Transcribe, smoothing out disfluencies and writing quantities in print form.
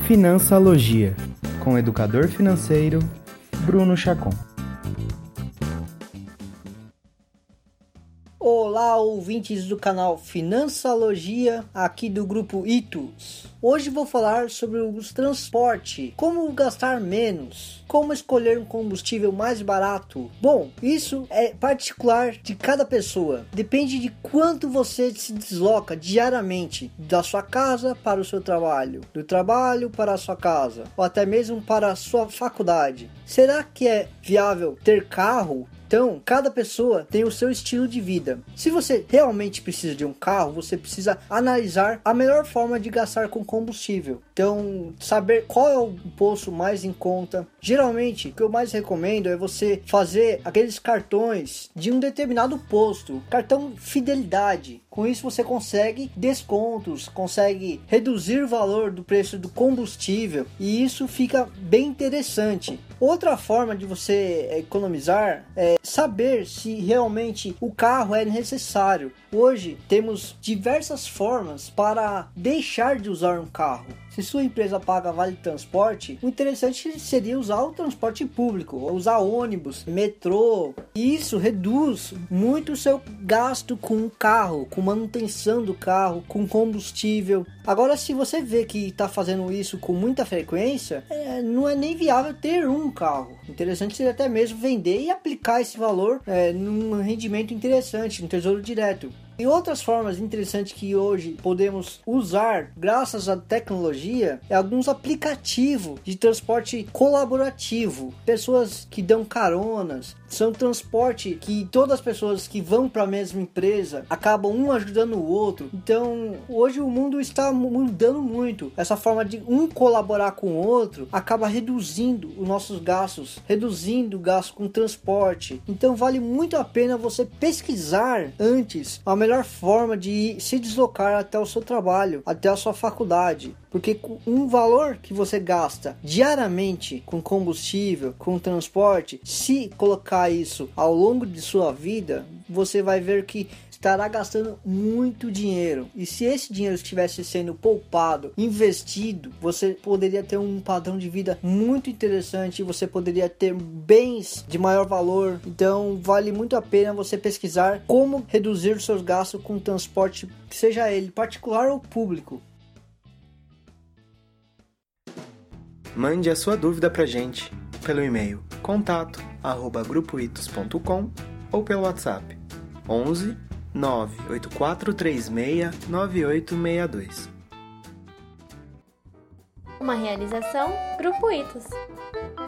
Financialogia, com o educador financeiro Bruno Chacon. Olá, ouvintes do canal Financialogia, aqui do grupo Itus. Hoje vou falar sobre os transportes, como gastar menos, como escolher um combustível mais barato. Bom, isso é particular de cada pessoa. Depende de quanto você se desloca diariamente da sua casa para o seu trabalho, do trabalho para a sua casa, ou até mesmo para a sua faculdade. Será que é viável ter carro? Então, cada pessoa tem o seu estilo de vida. Se você realmente precisa de um carro, você precisa analisar a melhor forma de gastar com combustível. Então, saber qual é o posto mais em conta. Geralmente, o que eu mais recomendo é você fazer aqueles cartões de um determinado posto, cartão fidelidade. Com isso você consegue descontos, consegue reduzir o valor do preço do combustível e isso fica bem interessante. Outra forma de você economizar é saber se realmente o carro é necessário. Hoje temos diversas formas para deixar de usar um carro. Se sua empresa paga vale transporte, o interessante seria usar o transporte público, usar ônibus, metrô. E isso reduz muito o seu gasto com o carro, com manutenção do carro, com combustível. Agora, se você vê que está fazendo isso com muita frequência, não é nem viável ter um carro. Interessante seria até mesmo vender e aplicar esse valor num rendimento interessante, no Tesouro Direto. E outras formas interessantes que hoje podemos usar graças à tecnologia é alguns aplicativos de transporte colaborativo. Pessoas que dão caronas, são transporte que todas as pessoas que vão para a mesma empresa acabam um ajudando o outro. Então hoje o mundo está mudando muito. Essa forma de um colaborar com o outro acaba reduzindo os nossos gastos, reduzindo o gasto com transporte. Então vale muito a pena você pesquisar antes a melhor forma de se deslocar até o seu trabalho, até a sua faculdade. Porque com um valor que você gasta diariamente com combustível, com transporte, se colocar isso ao longo de sua vida, você vai ver que estará gastando muito dinheiro. E se esse dinheiro estivesse sendo poupado, investido, você poderia ter um padrão de vida muito interessante, você poderia ter bens de maior valor. Então vale muito a pena você pesquisar como reduzir os seus gastos com transporte, seja ele particular ou público. Mande a sua dúvida pra gente pelo e-mail contato@grupoitus.com ou pelo WhatsApp 11 98436 9862. Uma realização Grupo Itus.